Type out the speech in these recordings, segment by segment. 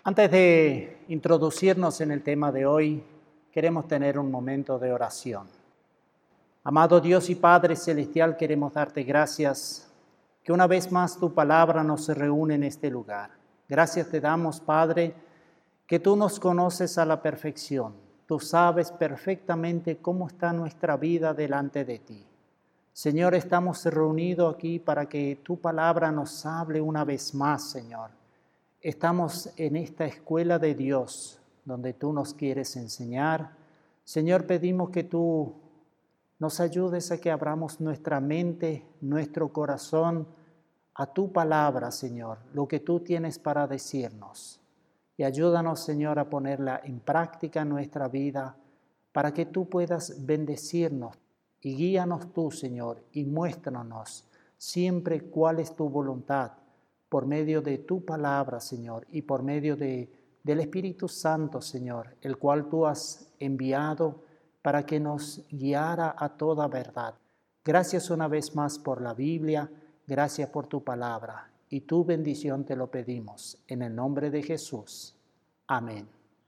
Antes de introducirnos en el tema de hoy, queremos tener un momento de oración. Amado Dios y Padre Celestial, queremos darte gracias que una vez más tu palabra nos reúne en este lugar. Gracias te damos, Padre, que tú nos conoces a la perfección. Tú sabes perfectamente cómo está nuestra vida delante de ti. Señor, estamos reunidos aquí para que tu palabra nos hable una vez más, Señor. Estamos en esta escuela de Dios, donde tú nos quieres enseñar. Señor, pedimos que tú nos ayudes a que abramos nuestra mente, nuestro corazón a tu palabra, Señor, lo que tú tienes para decirnos. Y ayúdanos, Señor, a ponerla en práctica en nuestra vida para que tú puedas bendecirnos. Y guíanos tú, Señor, y muéstranos siempre cuál es tu voluntad por medio de tu palabra, Señor, y por medio del Espíritu Santo, Señor, el cual tú has enviado para que nos guiara a toda verdad. Gracias una vez más por la Biblia, gracias por tu palabra, y tu bendición te lo pedimos, en el nombre de Jesús. Amén.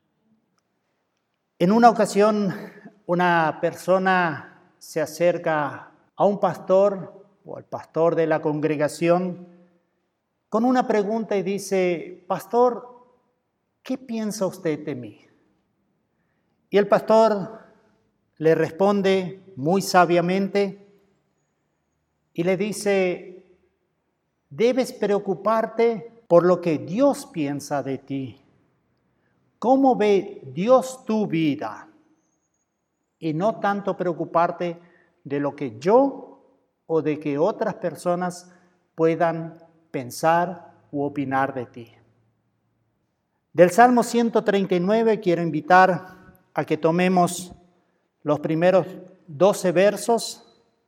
En una ocasión, una persona se acerca a un pastor o al pastor de la congregación con una pregunta y dice: Pastor, ¿qué piensa usted de mí? Y el pastor le responde muy sabiamente y le dice: debes preocuparte por lo que Dios piensa de ti. ¿Cómo ve Dios tu vida? Y no tanto preocuparte de lo que yo o de que otras personas puedan pensar u opinar de ti. Del Salmo 139 quiero invitar a que tomemos los primeros 12 versos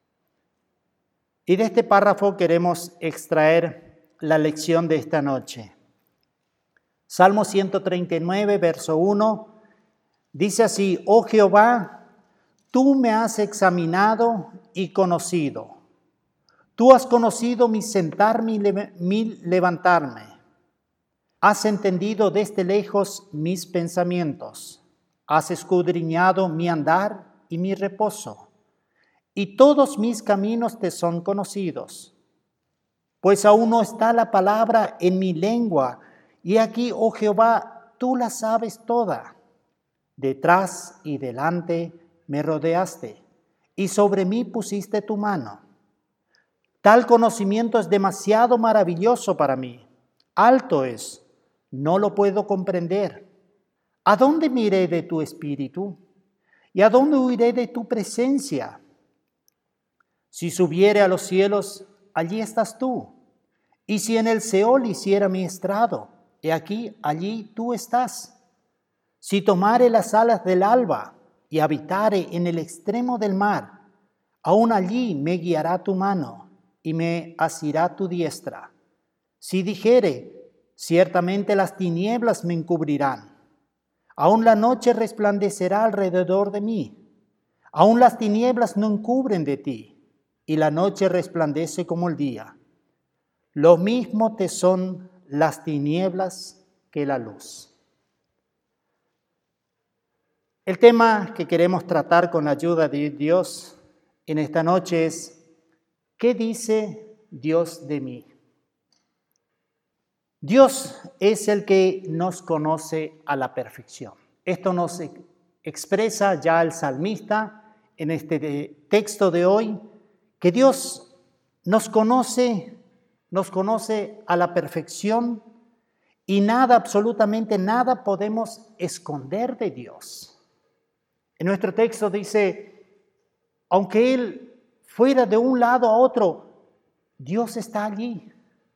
y de este párrafo queremos extraer la lección de esta noche. Salmo 139, verso 1, dice así: Oh Jehová, tú me has examinado y conocido. Tú has conocido mi sentarme y mi levantarme. Has entendido desde lejos mis pensamientos. Has escudriñado mi andar y mi reposo. Y todos mis caminos te son conocidos. Pues aún no está la palabra en mi lengua. Y aquí, oh Jehová, tú la sabes toda. Detrás y delante me rodeaste, y sobre mí pusiste tu mano. Tal conocimiento es demasiado maravilloso para mí. Alto es, no lo puedo comprender. ¿A dónde me iré de tu espíritu? ¿Y a dónde huiré de tu presencia? Si subiere a los cielos, allí estás tú. Y si en el Seol hiciera mi estrado, he aquí, allí tú estás. Si tomare las alas del alba y habitare en el extremo del mar, aún allí me guiará tu mano y me asirá tu diestra. Si dijere, ciertamente las tinieblas me encubrirán, aún la noche resplandecerá alrededor de mí. Aún las tinieblas no encubren de ti, y la noche resplandece como el día. Lo mismo te son las tinieblas que la luz. El tema que queremos tratar con la ayuda de Dios en esta noche es: ¿qué dice Dios de mí? Dios es el que nos conoce a la perfección. Esto nos expresa ya el salmista en este texto de hoy, que Dios nos conoce a la perfección y nada, absolutamente nada podemos esconder de Dios. En nuestro texto dice: aunque Él fuera de un lado a otro, Dios está allí.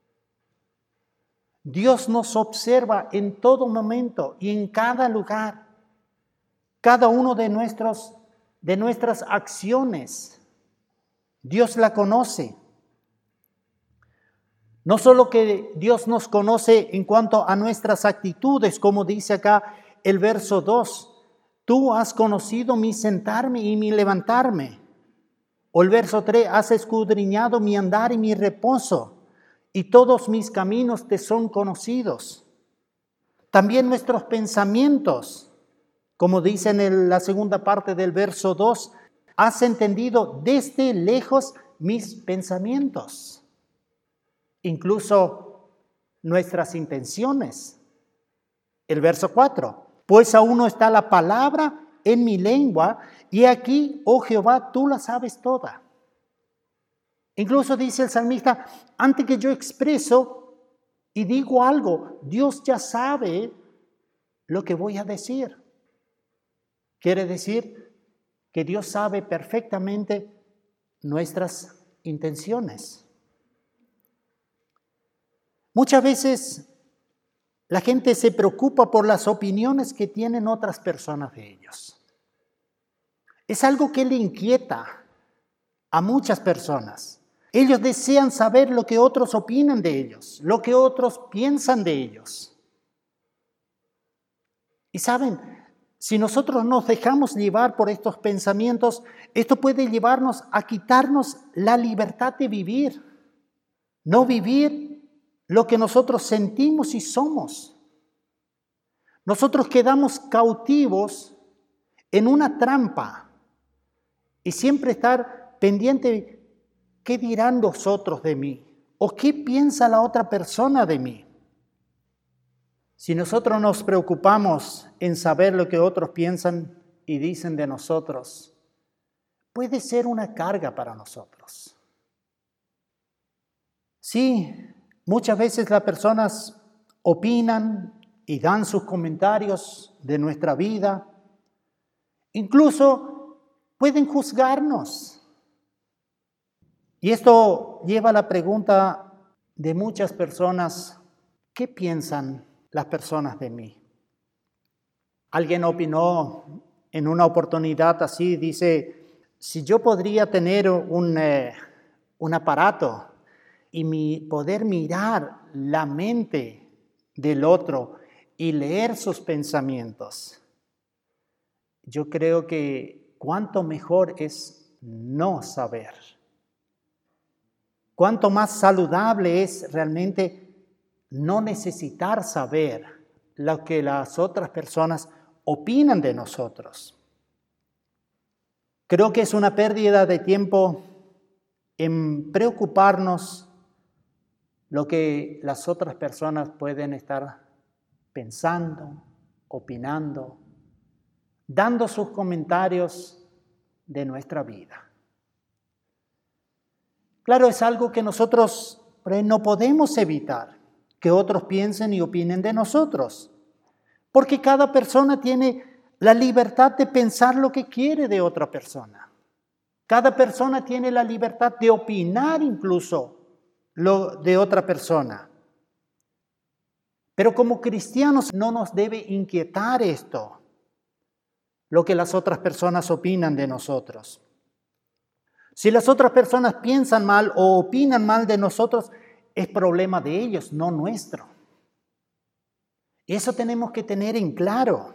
Dios nos observa en todo momento y en cada lugar. Cada uno de nuestras acciones, Dios la conoce. No solo que Dios nos conoce en cuanto a nuestras actitudes, como dice acá el verso 2. Tú has conocido mi sentarme y mi levantarme. O el verso 3, has escudriñado mi andar y mi reposo, y todos mis caminos te son conocidos. También nuestros pensamientos, como dice en la segunda parte del verso 2, has entendido desde lejos mis pensamientos, incluso nuestras intenciones. El verso 4, pues aún no está la palabra en mi lengua, y aquí, oh Jehová, tú la sabes toda. Incluso dice el salmista, antes que yo expreso y digo algo, Dios ya sabe lo que voy a decir. Quiere decir que Dios sabe perfectamente nuestras intenciones. Muchas veces la gente se preocupa por las opiniones que tienen otras personas de ellos. Es algo que le inquieta a muchas personas. Ellos desean saber lo que otros opinan de ellos, lo que otros piensan de ellos. Y saben, si nosotros nos dejamos llevar por estos pensamientos, esto puede llevarnos a quitarnos la libertad de vivir, no vivir lo que nosotros sentimos y somos. Nosotros quedamos cautivos en una trampa y siempre estar pendiente de qué dirán los otros de mí o qué piensa la otra persona de mí. Si nosotros nos preocupamos en saber lo que otros piensan y dicen de nosotros, puede ser una carga para nosotros. Sí, muchas veces las personas opinan y dan sus comentarios de nuestra vida. Incluso pueden juzgarnos. Y esto lleva a la pregunta de muchas personas, ¿qué piensan las personas de mí? Alguien opinó en una oportunidad así, dice, si yo podría tener un aparato y poder mirar la mente del otro y leer sus pensamientos, yo creo que cuánto mejor es no saber. Cuánto más saludable es realmente no necesitar saber lo que las otras personas opinan de nosotros. Creo que es una pérdida de tiempo en preocuparnos lo que las otras personas pueden estar pensando, opinando, dando sus comentarios de nuestra vida. Claro, es algo que nosotros no podemos evitar, que otros piensen y opinen de nosotros, porque cada persona tiene la libertad de pensar lo que quiere de otra persona. Cada persona tiene la libertad de opinar incluso lo de otra persona. Pero como cristianos no nos debe inquietar esto, lo que las otras personas opinan de nosotros. Si las otras personas piensan mal o opinan mal de nosotros, es problema de ellos, no nuestro. Eso tenemos que tener en claro.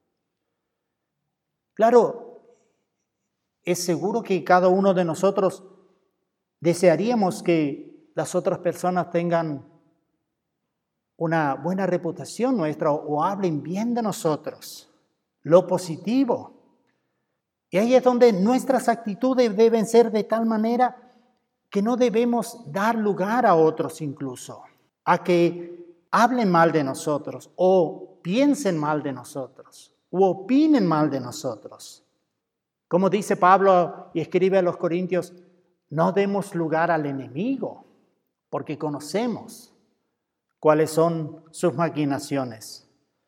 Claro, es seguro que cada uno de nosotros desearíamos que las otras personas tengan una buena reputación nuestra o hablen bien de nosotros, lo positivo. Y ahí es donde nuestras actitudes deben ser de tal manera que no debemos dar lugar a otros incluso, a que hablen mal de nosotros o piensen mal de nosotros o opinen mal de nosotros. Como dice Pablo y escribe a los Corintios, no demos lugar al enemigo porque conocemos cuáles son sus maquinaciones.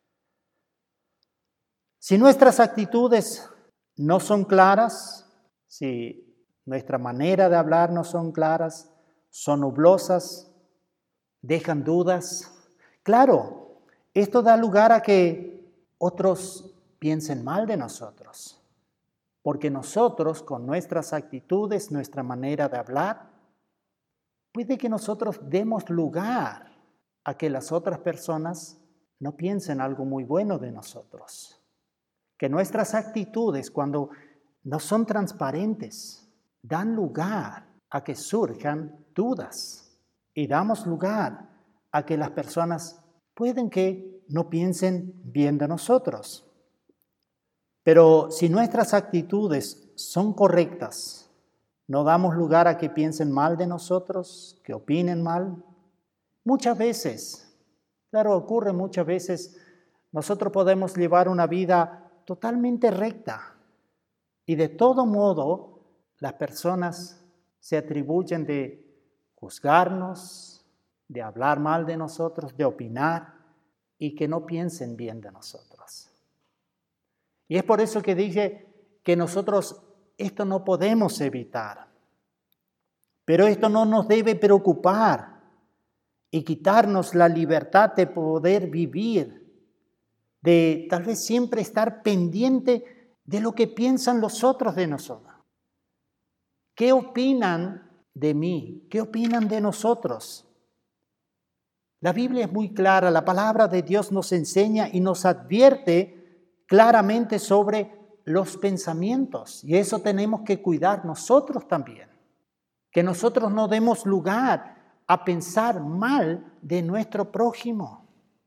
Si nuestras actitudes no son claras, si nuestra manera de hablar no son claras, son nublosas, dejan dudas. Claro, esto da lugar a que otros piensen mal de nosotros, porque nosotros con nuestras actitudes, nuestra manera de hablar, puede que nosotros demos lugar a que las otras personas no piensen algo muy bueno de nosotros. Que nuestras actitudes, cuando no son transparentes, dan lugar a que surjan dudas y damos lugar a que las personas pueden que no piensen bien de nosotros. Pero si nuestras actitudes son correctas, no damos lugar a que piensen mal de nosotros, que opinen mal. Muchas veces, claro, ocurre muchas veces, nosotros podemos llevar una vida totalmente recta y de todo modo las personas se atribuyen de juzgarnos, de hablar mal de nosotros, de opinar y que no piensen bien de nosotros. Y es por eso que dije que nosotros esto no podemos evitar, pero esto no nos debe preocupar y quitarnos la libertad de poder vivir, de tal vez siempre estar pendiente de lo que piensan los otros de nosotros. ¿Qué opinan de mí? ¿Qué opinan de nosotros? La Biblia es muy clara, la palabra de Dios nos enseña y nos advierte claramente sobre los pensamientos, y eso tenemos que cuidar nosotros también, que nosotros no demos lugar a pensar mal de nuestro prójimo.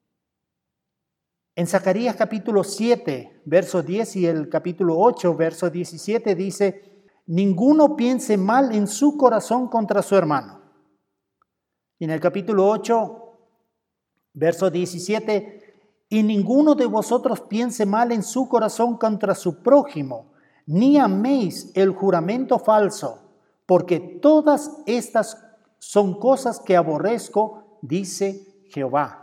En Zacarías capítulo 7, verso 10 y el capítulo 8, verso 17 dice: ninguno piense mal en su corazón contra su hermano. Y en el capítulo 8, verso 17, y ninguno de vosotros piense mal en su corazón contra su prójimo, ni améis el juramento falso, porque todas estas son cosas que aborrezco, dice Jehová.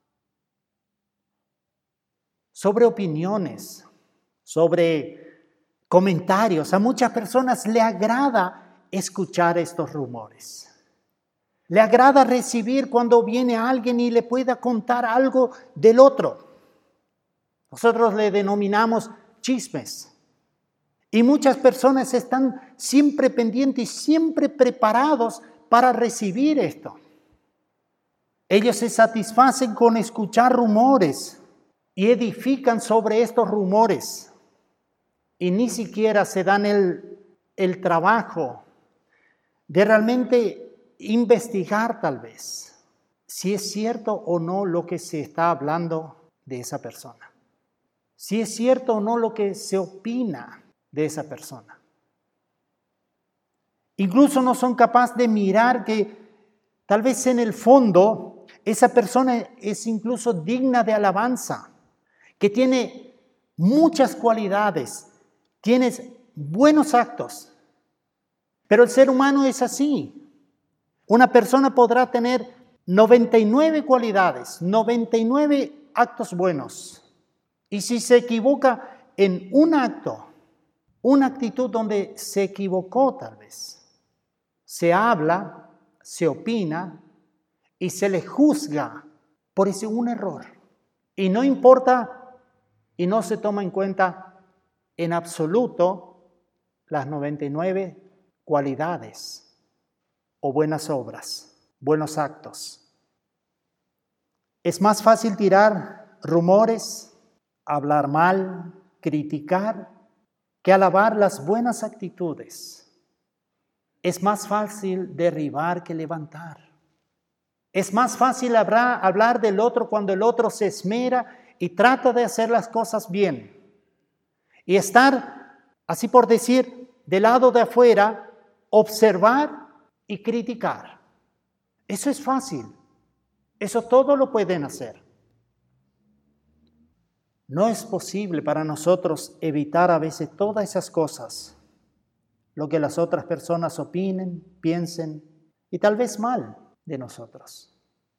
Sobre opiniones, sobre comentarios, a muchas personas le agrada escuchar estos rumores. Le agrada recibir cuando viene alguien y le pueda contar algo del otro. Nosotros le denominamos chismes. Y muchas personas están siempre pendientes y siempre preparados para recibir esto. Ellos se satisfacen con escuchar rumores y edifican sobre estos rumores. Y ni siquiera se dan el trabajo de realmente investigar tal vez si es cierto o no lo que se está hablando de esa persona. Si es cierto o no lo que se opina de esa persona. Incluso no son capaces de mirar que tal vez en el fondo esa persona es incluso digna de alabanza, que tiene muchas cualidades, tiene buenos actos. Pero el ser humano es así. Una persona podrá tener 99 cualidades, 99 actos buenos. Y si se equivoca en un acto, una actitud donde se equivocó tal vez, se habla, se opina y se le juzga por ese un error. Y no importa y no se toma en cuenta en absoluto las 99 cualidades o buenas obras, buenos actos. Es más fácil tirar rumores, hablar mal, criticar, que alabar las buenas actitudes. Es más fácil derribar que levantar. Es más fácil hablar del otro cuando el otro se esmera y trata de hacer las cosas bien. Y estar, así por decir, del lado de afuera, observar y criticar. Eso es fácil. Eso todo lo pueden hacer. No es posible para nosotros evitar a veces todas esas cosas. Lo que las otras personas opinen, piensen y tal vez mal de nosotros.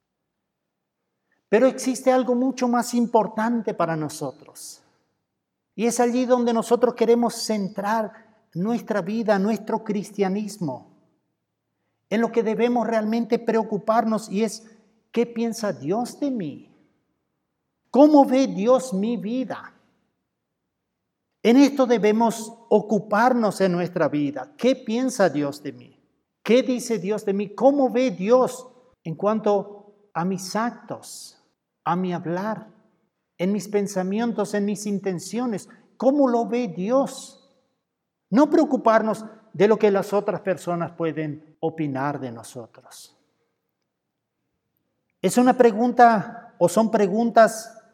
Pero existe algo mucho más importante para nosotros. Y es allí donde nosotros queremos centrar nuestra vida, nuestro cristianismo. En lo que debemos realmente preocuparnos y es, ¿qué piensa Dios de mí? ¿Cómo ve Dios mi vida? En esto debemos ocuparnos en nuestra vida. ¿Qué piensa Dios de mí? ¿Qué dice Dios de mí? ¿Cómo ve Dios en cuanto a mis actos, a mi hablar, en mis pensamientos, en mis intenciones? ¿Cómo lo ve Dios? No preocuparnos de lo que las otras personas pueden opinar de nosotros. Es una pregunta o son preguntas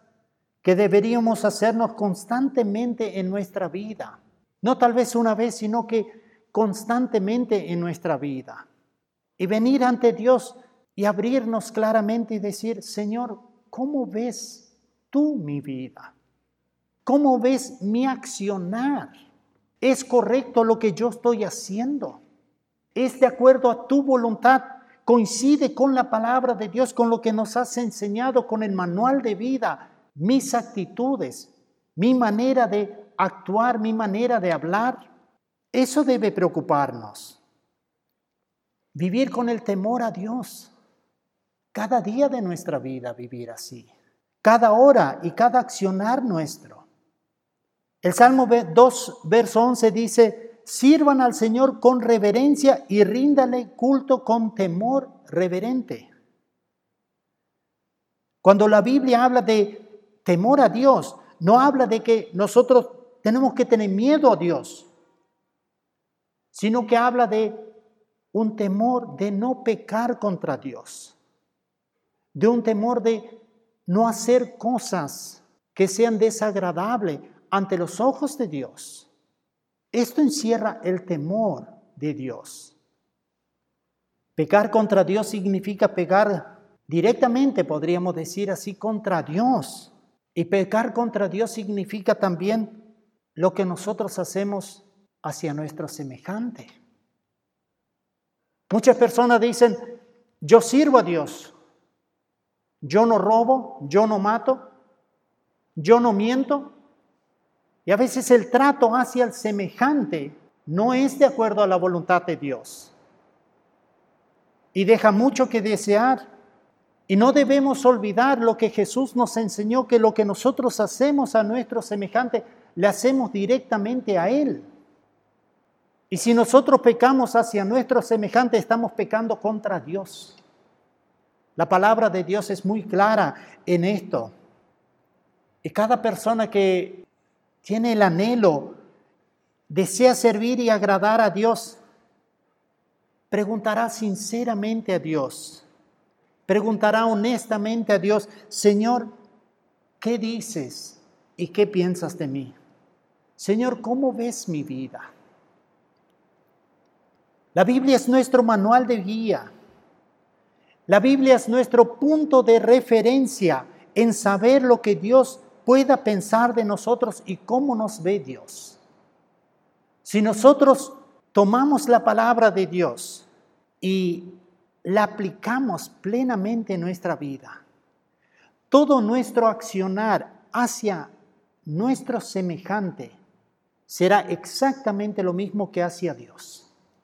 que deberíamos hacernos constantemente en nuestra vida. No tal vez una vez, sino que constantemente en nuestra vida. Y venir ante Dios y abrirnos claramente y decir, Señor, ¿cómo ves tú mi vida? ¿Cómo ves mi accionar? ¿Es correcto lo que yo estoy haciendo? ¿Es de acuerdo a tu voluntad? ¿Coincide con la palabra de Dios, con lo que nos has enseñado, con el manual de vida? Mis actitudes, mi manera de actuar, mi manera de hablar. Eso debe preocuparnos. Vivir con el temor a Dios. Cada día de nuestra vida vivir así. Cada hora y cada accionar nuestro. El Salmo 2, verso 11 dice, sirvan al Señor con reverencia y ríndale culto con temor reverente. Cuando la Biblia habla de temor a Dios, no habla de que nosotros tenemos que tener miedo a Dios, sino que habla de un temor de no pecar contra Dios, de un temor de no hacer cosas que sean desagradables ante los ojos de Dios. Esto encierra el temor de Dios. Pecar contra Dios significa pecar directamente, podríamos decir así, contra Dios. Y pecar contra Dios significa también lo que nosotros hacemos hacia nuestro semejante. Muchas personas dicen, yo sirvo a Dios. Yo no robo, yo no mato, yo no miento. Y a veces el trato hacia el semejante no es de acuerdo a la voluntad de Dios. Y deja mucho que desear. Y no debemos olvidar lo que Jesús nos enseñó, que lo que nosotros hacemos a nuestro semejante, le hacemos directamente a Él. Y si nosotros pecamos hacia nuestro semejante, estamos pecando contra Dios. La palabra de Dios es muy clara en esto. Y cada persona que tiene el anhelo, desea servir y agradar a Dios, preguntará sinceramente a Dios, preguntará honestamente a Dios, Señor, ¿qué dices y qué piensas de mí? Señor, ¿cómo ves mi vida? La Biblia es nuestro manual de guía. La Biblia es nuestro punto de referencia en saber lo que Dios pueda pensar de nosotros y cómo nos ve Dios. Si nosotros tomamos la palabra de Dios y la aplicamos plenamente en nuestra vida, todo nuestro accionar hacia nuestro semejante será exactamente lo mismo que hacia Dios.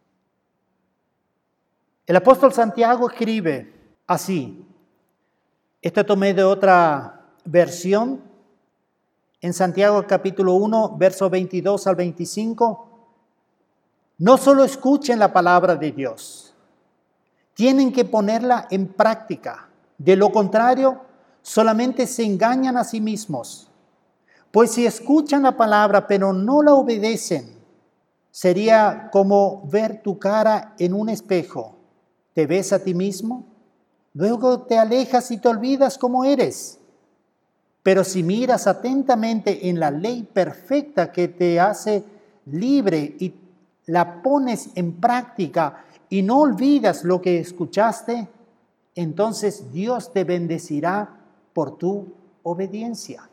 El apóstol Santiago escribe así, esto tomé de otra versión, en Santiago capítulo 1, verso 22 al 25, no solo escuchen la palabra de Dios, tienen que ponerla en práctica, de lo contrario, solamente se engañan a sí mismos. Pues si escuchan la palabra pero no la obedecen, sería como ver tu cara en un espejo. Te ves a ti mismo, luego te alejas y te olvidas cómo eres. Pero si miras atentamente en la ley perfecta que te hace libre y la pones en práctica y no olvidas lo que escuchaste, entonces Dios te bendecirá por tu obediencia.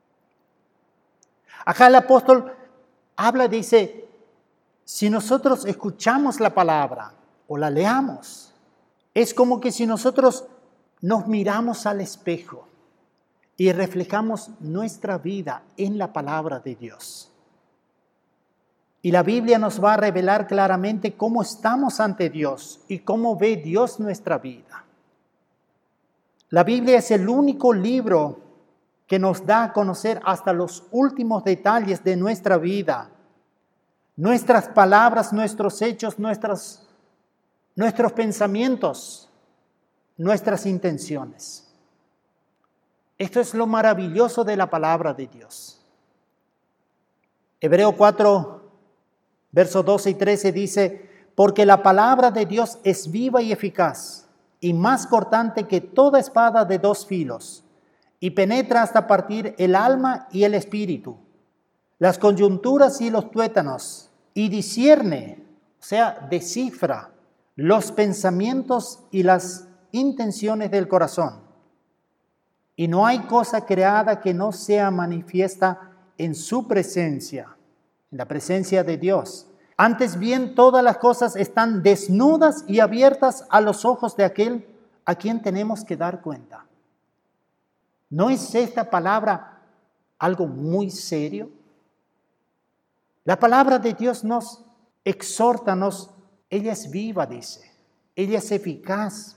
Acá el apóstol habla, dice, si nosotros escuchamos la palabra o la leamos, es como que si nosotros nos miramos al espejo y reflejamos nuestra vida en la palabra de Dios. Y la Biblia nos va a revelar claramente cómo estamos ante Dios y cómo ve Dios nuestra vida. La Biblia es el único libro que nos da a conocer hasta los últimos detalles de nuestra vida, nuestras palabras, nuestros hechos, nuestros pensamientos, nuestras intenciones. Esto es lo maravilloso de la palabra de Dios. Hebreo 4, versos 12 y 13 dice, porque la palabra de Dios es viva y eficaz, y más cortante que toda espada de dos filos, y penetra hasta partir el alma y el espíritu, las coyunturas y los tuétanos, y discierne, o sea, descifra los pensamientos y las intenciones del corazón. Y no hay cosa creada que no sea manifiesta en su presencia, en la presencia de Dios. Antes bien, todas las cosas están desnudas y abiertas a los ojos de aquel a quien tenemos que dar cuenta. ¿No es esta palabra algo muy serio? La palabra de Dios nos exhorta, ella es viva, dice, ella es eficaz.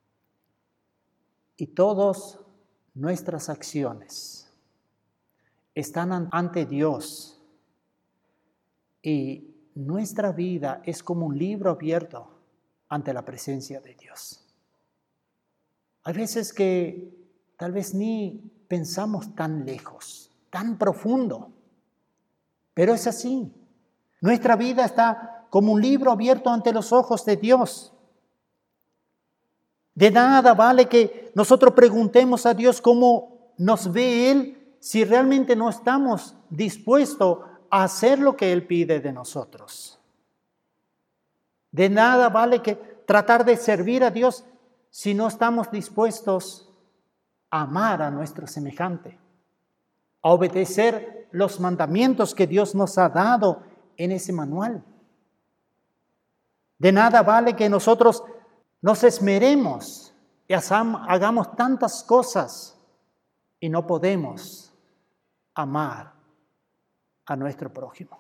Y todas nuestras acciones están ante Dios. Y nuestra vida es como un libro abierto ante la presencia de Dios. Hay veces que tal vez ni pensamos tan lejos, tan profundo, pero es así. Nuestra vida está como un libro abierto ante los ojos de Dios. De nada vale que nosotros preguntemos a Dios cómo nos ve Él si realmente no estamos dispuestos a hacer lo que Él pide de nosotros. De nada vale que tratar de servir a Dios si no estamos dispuestos a amar a nuestro semejante, a obedecer los mandamientos que Dios nos ha dado en ese manual. De nada vale que nosotros nos esmeremos y hagamos tantas cosas y no podemos amar a nuestro prójimo.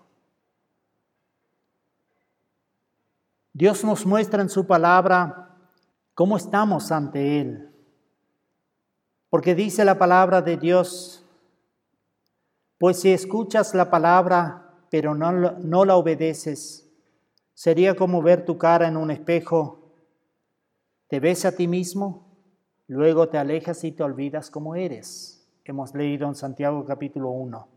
Dios nos muestra en su palabra cómo estamos ante Él. Porque dice la palabra de Dios, pues si escuchas la palabra, pero no la obedeces, sería como ver tu cara en un espejo. Te ves a ti mismo, luego te alejas y te olvidas cómo eres. Hemos leído en Santiago capítulo 1.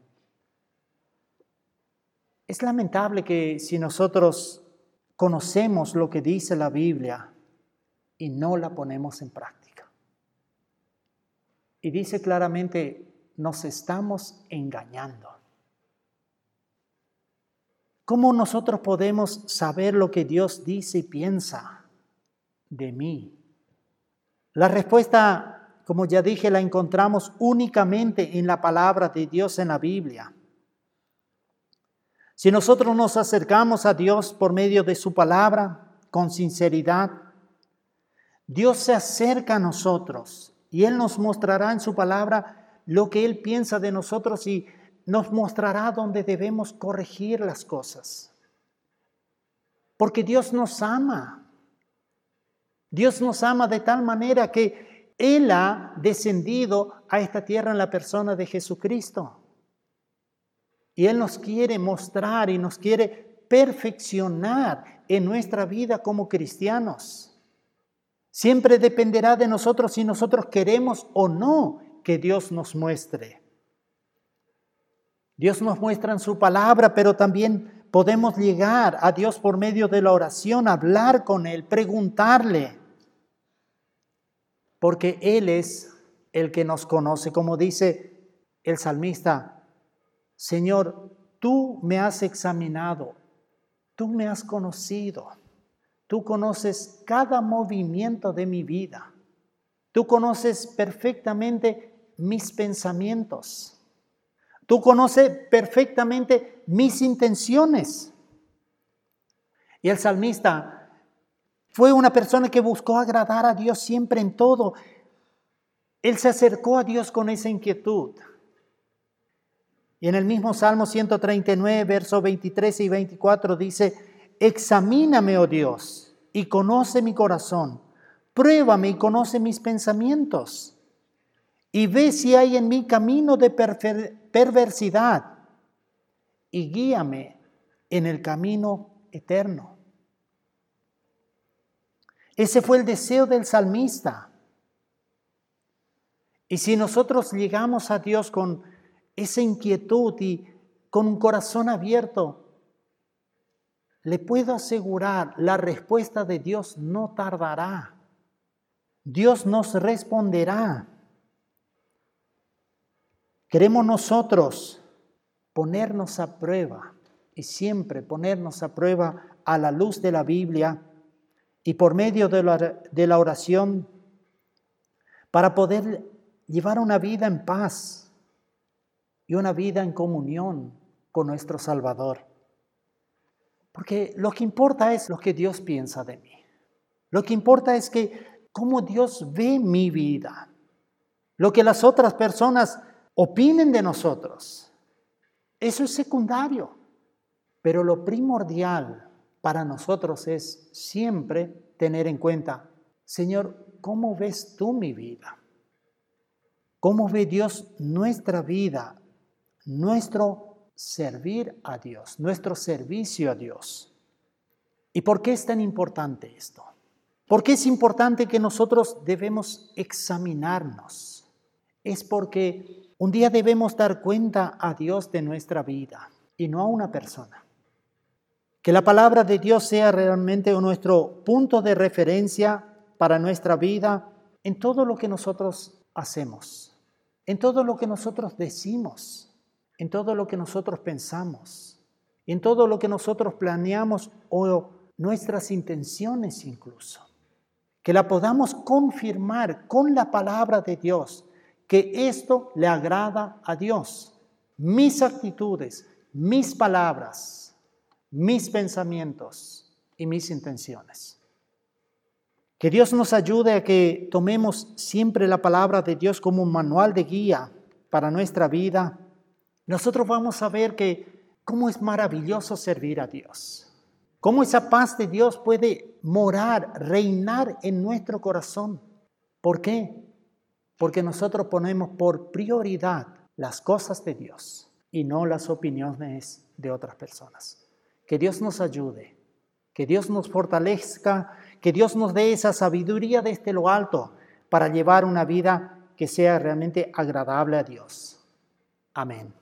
Es lamentable que si nosotros conocemos lo que dice la Biblia y no la ponemos en práctica. Y dice claramente, nos estamos engañando. ¿Cómo nosotros podemos saber lo que Dios dice y piensa de mí? La respuesta, como ya dije, la encontramos únicamente en la palabra de Dios en la Biblia. Si nosotros nos acercamos a Dios por medio de su palabra, con sinceridad, Dios se acerca a nosotros y Él nos mostrará en su palabra lo que Él piensa de nosotros y nos mostrará dónde debemos corregir las cosas. Porque Dios nos ama. Dios nos ama de tal manera que Él ha descendido a esta tierra en la persona de Jesucristo. Y Él nos quiere mostrar y nos quiere perfeccionar en nuestra vida como cristianos. Siempre dependerá de nosotros si nosotros queremos o no que Dios nos muestre. Dios nos muestra en su palabra, pero también podemos llegar a Dios por medio de la oración, hablar con Él, preguntarle. Porque Él es el que nos conoce, como dice el salmista. Señor, tú me has examinado, tú me has conocido, tú conoces cada movimiento de mi vida, tú conoces perfectamente mis pensamientos, tú conoces perfectamente mis intenciones. Y el salmista fue una persona que buscó agradar a Dios siempre en todo. Él se acercó a Dios con esa inquietud. Y en el mismo Salmo 139, versos 23 y 24 dice, examíname, oh Dios, y conoce mi corazón. Pruébame y conoce mis pensamientos. Y ve si hay en mí camino de perversidad. Y guíame en el camino eterno. Ese fue el deseo del salmista. Y si nosotros llegamos a Dios con esa inquietud y con un corazón abierto, le puedo asegurar, la respuesta de Dios no tardará. Dios nos responderá. Queremos nosotros ponernos a prueba y siempre ponernos a prueba a la luz de la Biblia y por medio de la oración para poder llevar una vida en paz y una vida en comunión con nuestro Salvador. Porque lo que importa es lo que Dios piensa de mí. Lo que importa es que cómo Dios ve mi vida. Lo que las otras personas opinen de nosotros. Eso es secundario. Pero lo primordial para nosotros es siempre tener en cuenta, Señor, ¿cómo ves tú mi vida? ¿Cómo ve Dios nuestra vida? Nuestro servir a Dios, nuestro servicio a Dios. ¿Y por qué es tan importante esto? ¿Por qué es importante que nosotros debemos examinarnos? Es porque un día debemos dar cuenta a Dios de nuestra vida y no a una persona. Que la palabra de Dios sea realmente nuestro punto de referencia para nuestra vida en todo lo que nosotros hacemos, en todo lo que nosotros decimos, en todo lo que nosotros pensamos, en todo lo que nosotros planeamos o nuestras intenciones incluso. Que la podamos confirmar con la palabra de Dios, que esto le agrada a Dios. Mis actitudes, mis palabras, mis pensamientos y mis intenciones. Que Dios nos ayude a que tomemos siempre la palabra de Dios como un manual de guía para nuestra vida. Nosotros vamos a ver que cómo es maravilloso servir a Dios. Cómo esa paz de Dios puede morar, reinar en nuestro corazón. ¿Por qué? Porque nosotros ponemos por prioridad las cosas de Dios y no las opiniones de otras personas. Que Dios nos ayude, que Dios nos fortalezca, que Dios nos dé esa sabiduría desde lo alto para llevar una vida que sea realmente agradable a Dios. Amén.